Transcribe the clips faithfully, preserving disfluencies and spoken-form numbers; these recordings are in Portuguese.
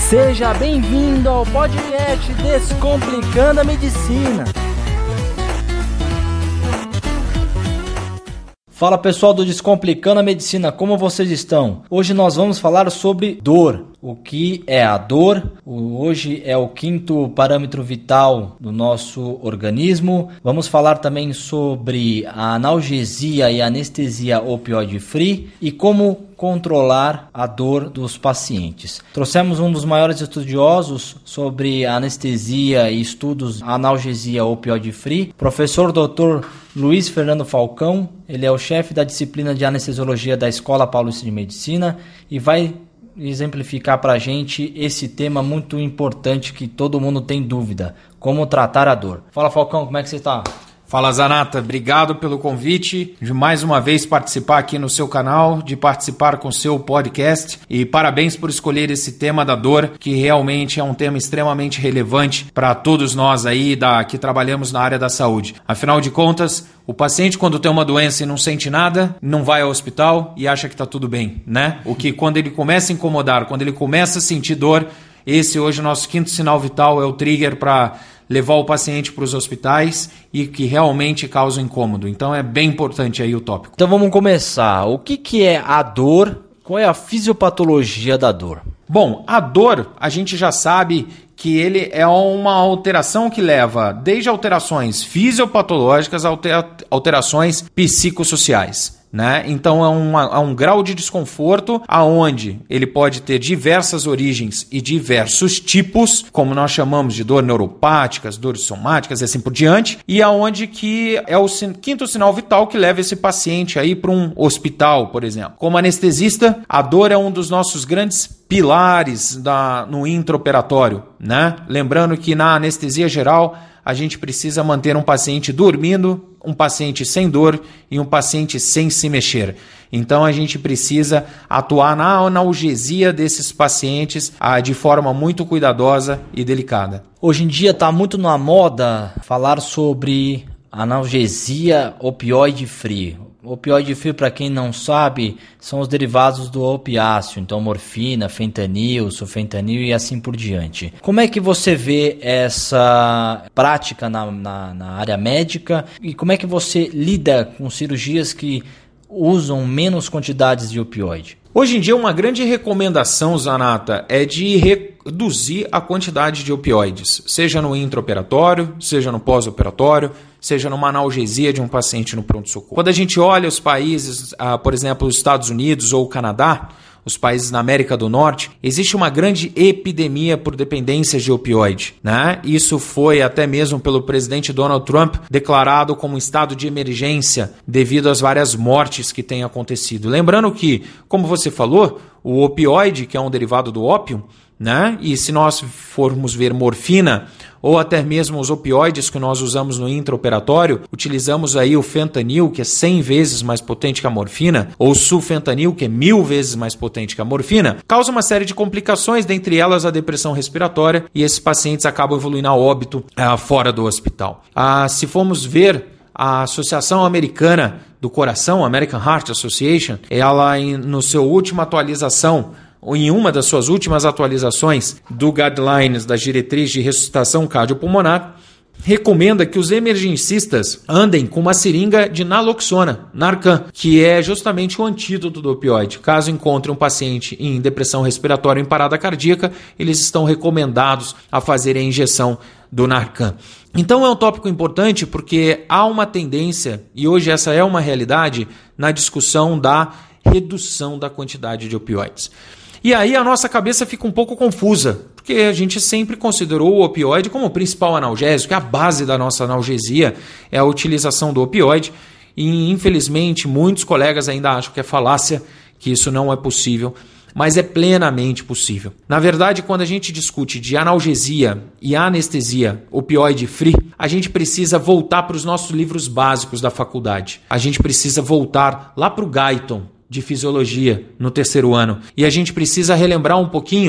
Seja bem-vindo ao podcast Descomplicando a Medicina. Fala pessoal do Descomplicando a Medicina, como vocês estão? Hoje nós vamos falar sobre dor. O que é a dor? Hoje é o quinto parâmetro vital do nosso organismo. Vamos falar também sobre a analgesia e anestesia opioide-free e como controlar a dor dos pacientes. Trouxemos um dos maiores estudiosos sobre anestesia e estudos analgesia opioide-free, professor doutor Luiz Fernando Falcão. Ele é o chefe da disciplina de anestesiologia da Escola Paulista de Medicina e vai exemplificar para a gente esse tema muito importante que todo mundo tem dúvida: como tratar a dor. Fala, Falcão, como é que você está? Fala, Zanata, obrigado pelo convite de mais uma vez participar aqui no seu canal, de participar com o seu podcast, e parabéns por escolher esse tema da dor, que realmente é um tema extremamente relevante para todos nós aí da, que trabalhamos na área da saúde. Afinal de contas, o paciente, quando tem uma doença e não sente nada, não vai ao hospital e acha que está tudo bem, né? O que quando ele começa a incomodar, quando ele começa a sentir dor, esse hoje o nosso quinto sinal vital é o trigger para levar o paciente para os hospitais e que realmente causa incômodo. Então é bem importante aí o tópico. Então vamos começar. O que, que é a dor? Qual é a fisiopatologia da dor? Bom, a dor, a gente já sabe que ele é uma alteração que leva desde alterações fisiopatológicas a alterações psicossociais. Né? Então é, uma, é um grau de desconforto aonde ele pode ter diversas origens e diversos tipos, como nós chamamos de dor neuropáticas, dores somáticas e assim por diante, e aonde que é o sin- quinto sinal vital que leva esse paciente aí para um hospital, por exemplo. Como anestesista, a dor é um dos nossos grandes pilares da, no intraoperatório, né? Lembrando que na anestesia geral a gente precisa manter um paciente dormindo, um paciente sem dor e um paciente sem se mexer. Então a gente precisa atuar na analgesia desses pacientes ah, de forma muito cuidadosa e delicada. Hoje em dia está muito na moda falar sobre analgesia opioide-free. Opioide-free, para quem não sabe, são os derivados do opiáceo, então morfina, fentanil, sulfentanil e assim por diante. Como é que você vê essa prática na, na, na área médica e como é que você lida com cirurgias que usam menos quantidades de opioide? Hoje em dia, uma grande recomendação, Zanata, é de reduzir a quantidade de opioides, seja no intraoperatório, seja no pós-operatório, seja numa analgesia de um paciente no pronto-socorro. Quando a gente olha os países, ah, por exemplo, os Estados Unidos ou o Canadá, os países na América do Norte, existe uma grande epidemia por dependências de opioide, né? Isso foi até mesmo pelo presidente Donald Trump declarado como um estado de emergência devido às várias mortes que têm acontecido. Lembrando que, como você falou, o opioide, que é um derivado do ópio, né? E se nós formos ver morfina ou até mesmo os opioides que nós usamos no intraoperatório, utilizamos aí o fentanil, que é cem vezes mais potente que a morfina, ou o sulfentanil, que é mil vezes mais potente que a morfina, causa uma série de complicações, dentre elas a depressão respiratória, e esses pacientes acabam evoluindo a óbito ah, fora do hospital. Ah, se formos ver a Associação Americana do Coração, American Heart Association, ela em, no seu última atualização, ou em uma das suas últimas atualizações do Guidelines das Diretrizes de Ressuscitação Cardiopulmonar, recomenda que os emergencistas andem com uma seringa de naloxona, Narcan, que é justamente o antídoto do opioide. Caso encontre um paciente em depressão respiratória ou em parada cardíaca, eles estão recomendados a fazer a injeção do Narcan. Então é um tópico importante porque há uma tendência, e hoje essa é uma realidade, na discussão da redução da quantidade de opioides. E aí a nossa cabeça fica um pouco confusa, porque a gente sempre considerou o opioide como o principal analgésico, que a base da nossa analgesia é a utilização do opioide, e infelizmente muitos colegas ainda acham que é falácia, que isso não é possível, mas é plenamente possível. Na verdade, quando a gente discute de analgesia e anestesia opioide-free, a gente precisa voltar para os nossos livros básicos da faculdade. A gente precisa voltar lá para o Guyton, de fisiologia, no terceiro ano. E a gente precisa relembrar um pouquinho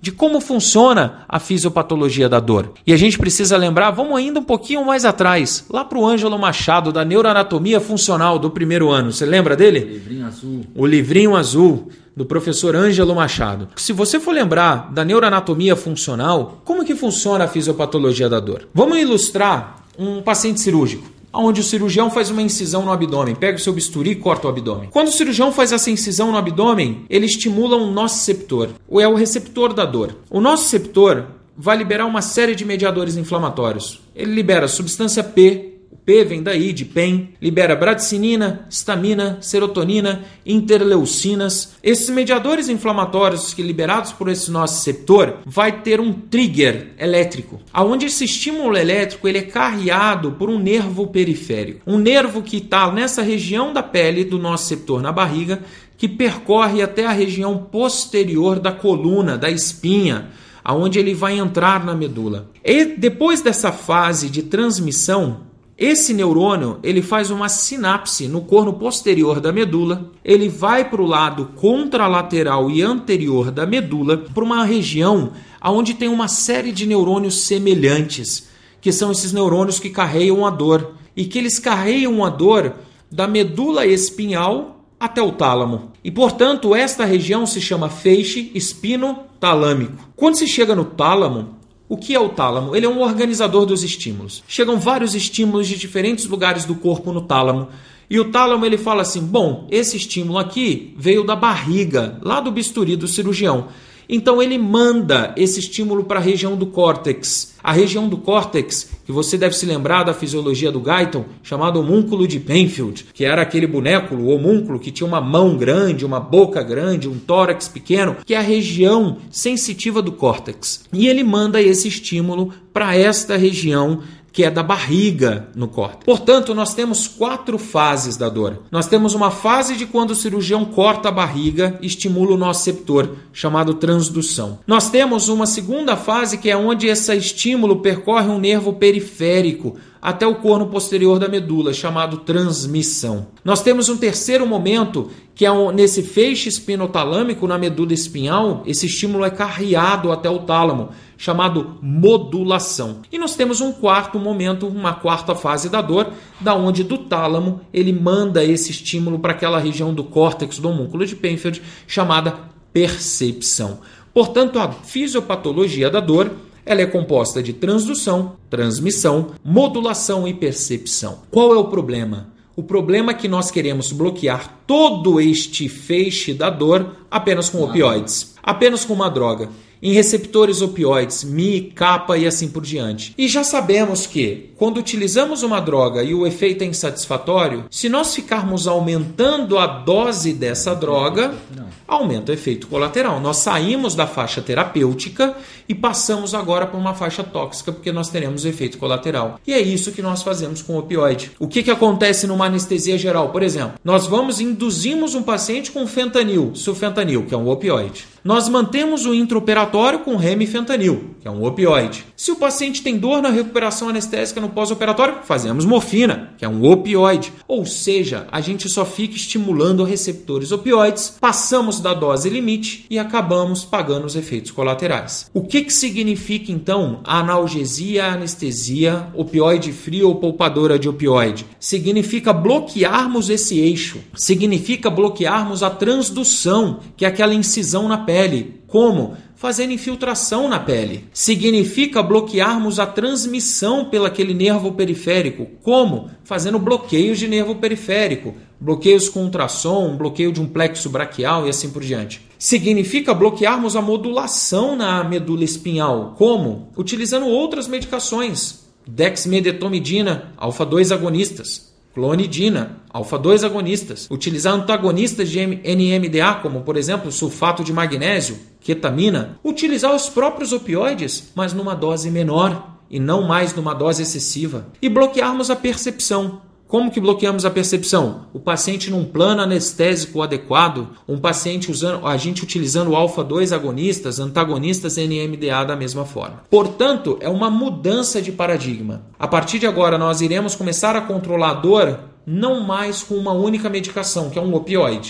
de como funciona a fisiopatologia da dor. E a gente precisa lembrar, vamos ainda um pouquinho mais atrás, lá para o Ângelo Machado, da Neuroanatomia Funcional do primeiro ano. Você lembra dele? O livrinho azul. O livrinho azul do professor Ângelo Machado. Se você for lembrar da neuroanatomia funcional, como que funciona a fisiopatologia da dor? Vamos ilustrar um paciente cirúrgico, onde o cirurgião faz uma incisão no abdômen, pega o seu bisturi e corta o abdômen. Quando o cirurgião faz essa incisão no abdômen, ele estimula um nociceptor, ou é o receptor da dor. O nociceptor vai liberar uma série de mediadores inflamatórios. Ele libera a substância P, P vem daí, de P E N, libera bradicinina, histamina, serotonina, interleucinas. Esses mediadores inflamatórios que liberados por esse nociceptor vai ter um trigger elétrico, aonde esse estímulo elétrico ele é carreado por um nervo periférico. Um nervo que está nessa região da pele do nociceptor na barriga, que percorre até a região posterior da coluna, da espinha, aonde ele vai entrar na medula. E depois dessa fase de transmissão, esse neurônio ele faz uma sinapse no corno posterior da medula, ele vai para o lado contralateral e anterior da medula, para uma região onde tem uma série de neurônios semelhantes, que são esses neurônios que carregam a dor, e que eles carregam a dor da medula espinhal até o tálamo. E, portanto, esta região se chama feixe espinotalâmico. Quando se chega no tálamo, o que é o tálamo? Ele é um organizador dos estímulos. Chegam vários estímulos de diferentes lugares do corpo no tálamo. E o tálamo ele fala assim, bom, esse estímulo aqui veio da barriga, lá do bisturi do cirurgião. Então ele manda esse estímulo para a região do córtex. A região do córtex, que você deve se lembrar da fisiologia do Guyton, chamado homúnculo de Penfield, que era aquele boneco, o homúnculo, que tinha uma mão grande, uma boca grande, um tórax pequeno, que é a região sensitiva do córtex. E ele manda esse estímulo para esta região que é da barriga no córtex. Portanto, nós temos quatro fases da dor. Nós temos uma fase de quando o cirurgião corta a barriga e estimula o nociceptor, chamado transdução. Nós temos uma segunda fase que é onde esse estímulo percorre um nervo periférico até o corno posterior da medula, chamado transmissão. Nós temos um terceiro momento, que é nesse feixe espinotalâmico, na medula espinhal, esse estímulo é carreado até o tálamo, chamado modulação. E nós temos um quarto momento, uma quarta fase da dor, da onde do tálamo ele manda esse estímulo para aquela região do córtex do homúnculo de Penfield, chamada percepção. Portanto, a fisiopatologia da dor ela é composta de transdução, transmissão, modulação e percepção. Qual é o problema? O problema é que nós queremos bloquear todo este feixe da dor apenas com opioides, apenas com uma droga, em receptores opioides, Mi, Kappa e assim por diante. E já sabemos que, quando utilizamos uma droga e o efeito é insatisfatório, se nós ficarmos aumentando a dose dessa droga, aumenta o efeito colateral. Nós saímos da faixa terapêutica e passamos agora para uma faixa tóxica, porque nós teremos o efeito colateral. E é isso que nós fazemos com o opioide. O que, que acontece numa anestesia geral? Por exemplo, nós vamos e induzimos um paciente com fentanil, sulfentanil, que é um opioide. Nós mantemos o intraoperatório com remifentanil, que é um opioide. Se o paciente tem dor na recuperação anestésica no pós-operatório, fazemos morfina, que é um opioide. Ou seja, a gente só fica estimulando receptores opioides, passamos da dose limite e acabamos pagando os efeitos colaterais. O que, que significa, então, a analgesia, a anestesia, opioide frio ou poupadora de opioide? Significa bloquearmos esse eixo, significa bloquearmos a transdução, que é aquela incisão na pele. Como? Fazendo infiltração na pele. Significa bloquearmos a transmissão pelo aquele nervo periférico. Como? Fazendo bloqueios de nervo periférico. Bloqueios com ultrassom, bloqueio de um plexo braquial e assim por diante. Significa bloquearmos a modulação na medula espinhal. Como? Utilizando outras medicações. Dexmedetomidina, alfa dois agonistas. Clonidina, alfa dois agonistas. Utilizar antagonistas de N M D A, como por exemplo sulfato de magnésio, ketamina. Utilizar os próprios opioides, mas numa dose menor e não mais numa dose excessiva. E bloquearmos a percepção. Como que bloqueamos a percepção? O paciente num plano anestésico adequado, um paciente usando, a gente utilizando alfa dois agonistas, antagonistas N M D A da mesma forma. Portanto, é uma mudança de paradigma. A partir de agora, nós iremos começar a controlar a dor não mais com uma única medicação, que é um opioide,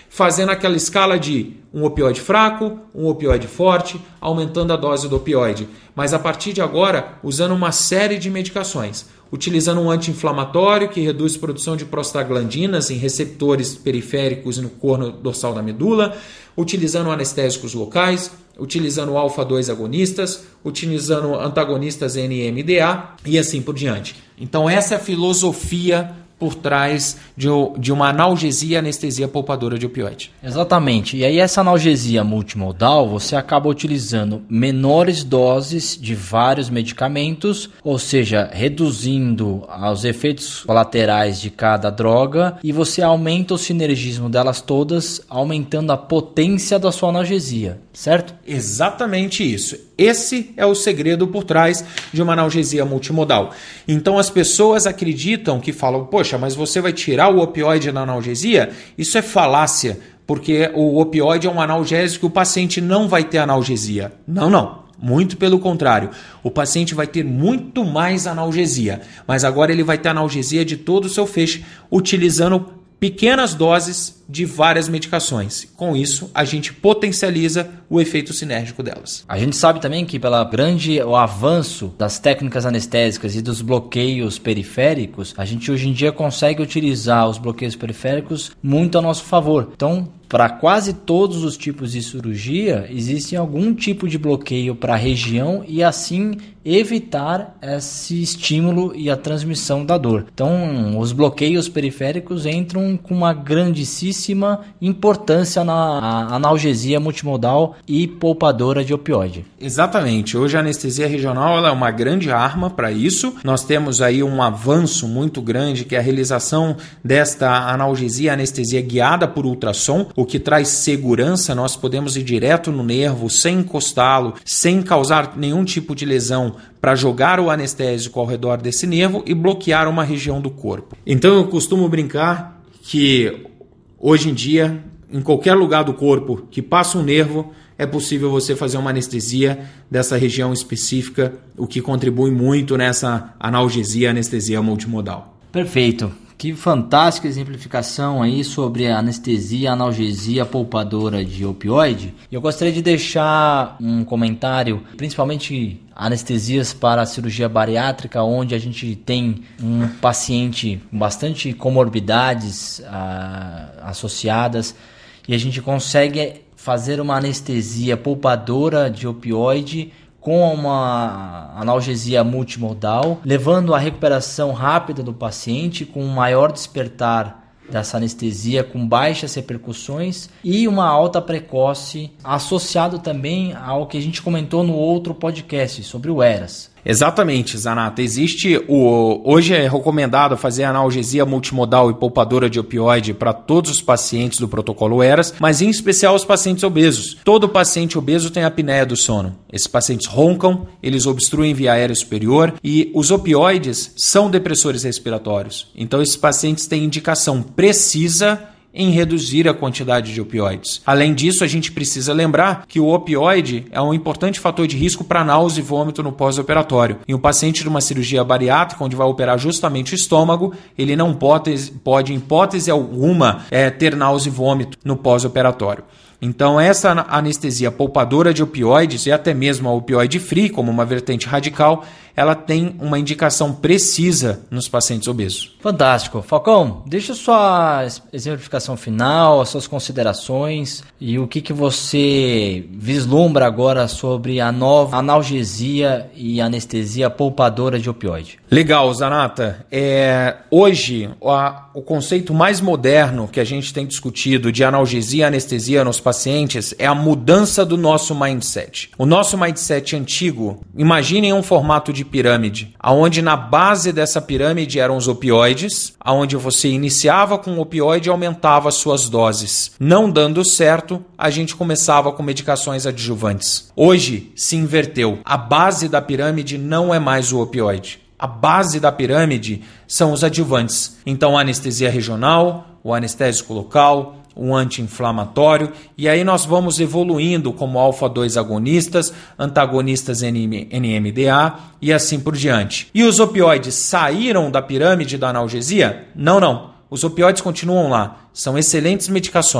fazendo aquela escala de um opioide fraco, um opioide forte, aumentando a dose do opioide. Mas a partir de agora, usando uma série de medicações, utilizando um anti-inflamatório que reduz a produção de prostaglandinas em receptores periféricos no corno dorsal da medula, utilizando anestésicos locais, utilizando alfa dois agonistas, utilizando antagonistas N M D A e assim por diante. Então essa é a filosofia por trás de, de uma analgesia e anestesia poupadora de opioide. Exatamente. E aí essa analgesia multimodal, você acaba utilizando menores doses de vários medicamentos, ou seja, reduzindo os efeitos colaterais de cada droga, e você aumenta o sinergismo delas todas, aumentando a potência da sua analgesia, certo? Exatamente isso. Esse é o segredo por trás de uma analgesia multimodal. Então as pessoas acreditam que falam, poxa, mas você vai tirar o opioide na analgesia? Isso é falácia, porque o opioide é um analgésico e o paciente não vai ter analgesia. Não, não. Muito pelo contrário. O paciente vai ter muito mais analgesia, mas agora ele vai ter analgesia de todo o seu feixe, utilizando pequenas doses de várias medicações. Com isso, a gente potencializa o efeito sinérgico delas. A gente sabe também que pela grande o avanço das técnicas anestésicas e dos bloqueios periféricos, a gente hoje em dia consegue utilizar os bloqueios periféricos muito a nosso favor. Então, para quase todos os tipos de cirurgia, existe algum tipo de bloqueio para a região e assim evitar esse estímulo e a transmissão da dor. Então, os bloqueios periféricos entram com uma grandíssima importância na analgesia multimodal e poupadora de opioide. Exatamente. Hoje a anestesia regional ela é uma grande arma para isso. Nós temos aí um avanço muito grande que é a realização desta analgesia anestesia guiada por ultrassom, o que traz segurança. Nós podemos ir direto no nervo sem encostá-lo, sem causar nenhum tipo de lesão, para jogar o anestésico ao redor desse nervo e bloquear uma região do corpo. Então eu costumo brincar que hoje em dia, em qualquer lugar do corpo que passa um nervo, é possível você fazer uma anestesia dessa região específica, o que contribui muito nessa analgesia anestesia multimodal. Perfeito. Que fantástica exemplificação aí sobre a anestesia, analgesia poupadora de opioide. Eu gostaria de deixar um comentário, principalmente anestesias para a cirurgia bariátrica, onde a gente tem um paciente com bastante comorbidades ah, associadas e a gente consegue fazer uma anestesia poupadora de opioide com uma analgesia multimodal, levando à recuperação rápida do paciente, com um maior despertar dessa anestesia, com baixas repercussões e uma alta precoce, associado também ao que a gente comentou no outro podcast sobre o ERAS. Exatamente, Zanata. Existe o hoje é recomendado fazer analgesia multimodal e poupadora de opioide para todos os pacientes do protocolo ERAS, mas em especial os pacientes obesos. Todo paciente obeso tem apneia do sono. Esses pacientes roncam, eles obstruem via aérea superior e os opioides são depressores respiratórios. Então esses pacientes têm indicação precisa em reduzir a quantidade de opioides. Além disso, a gente precisa lembrar que o opioide é um importante fator de risco para náusea e vômito no pós-operatório. Em um paciente de uma cirurgia bariátrica, onde vai operar justamente o estômago, ele não pode, pode em hipótese alguma, é, ter náusea e vômito no pós-operatório. Então, essa anestesia poupadora de opioides e até mesmo a opioide free, como uma vertente radical, ela tem uma indicação precisa nos pacientes obesos. Fantástico. Falcão, deixa a sua exemplificação final, as suas considerações e o que, que você vislumbra agora sobre a nova analgesia e anestesia poupadora de opioide. Legal, Zanata. É, hoje, a, o conceito mais moderno que a gente tem discutido de analgesia e anestesia nos pacientes é a mudança do nosso mindset. O nosso mindset antigo, imaginem um formato de pirâmide, onde na base dessa pirâmide eram os opioides, onde você iniciava com o opioide e aumentava as suas doses. Não dando certo, a gente começava com medicações adjuvantes. Hoje se inverteu. A base da pirâmide não é mais o opioide. A base da pirâmide são os adjuvantes. Então, a anestesia regional, o anestésico local, um anti-inflamatório, e aí nós vamos evoluindo como alfa dois agonistas, antagonistas N M D A e assim por diante. E os opioides saíram da pirâmide da analgesia? Não, não. Os opioides continuam lá. São excelentes medicações.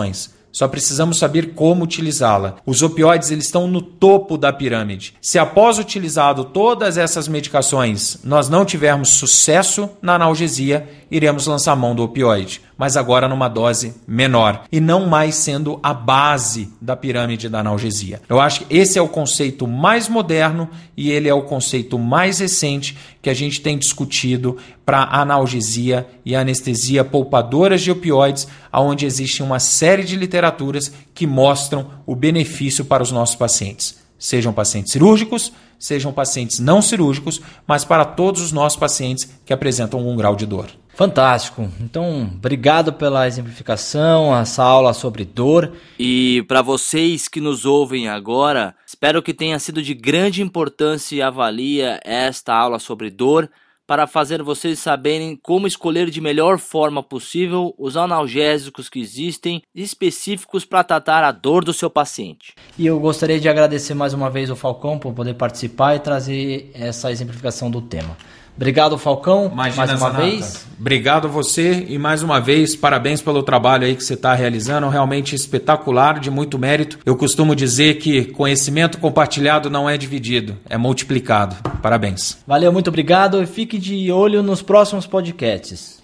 Só precisamos saber como utilizá-la. Os opioides eles estão no topo da pirâmide. Se após utilizado todas essas medicações nós não tivermos sucesso na analgesia, iremos lançar mão do opioide, mas agora numa dose menor e não mais sendo a base da pirâmide da analgesia. Eu acho que esse é o conceito mais moderno e ele é o conceito mais recente que a gente tem discutido para analgesia e anestesia poupadoras de opioides, onde existe uma série de literaturas que mostram o benefício para os nossos pacientes. Sejam pacientes cirúrgicos, sejam pacientes não cirúrgicos, mas para todos os nossos pacientes que apresentam algum grau de dor. Fantástico. Então, obrigado pela exemplificação, essa aula sobre dor. E para vocês que nos ouvem agora, espero que tenha sido de grande importância e avalia esta aula sobre dor para fazer vocês saberem como escolher de melhor forma possível os analgésicos que existem específicos para tratar a dor do seu paciente. E eu gostaria de agradecer mais uma vez ao Falcão por poder participar e trazer essa exemplificação do tema. Obrigado, Falcão, Imagina, mais uma Zanata. vez. Obrigado a você e mais uma vez, parabéns pelo trabalho aí que você está realizando, realmente espetacular, de muito mérito. Eu costumo dizer que conhecimento compartilhado não é dividido, é multiplicado. Parabéns. Valeu, muito obrigado e fique de olho nos próximos podcasts.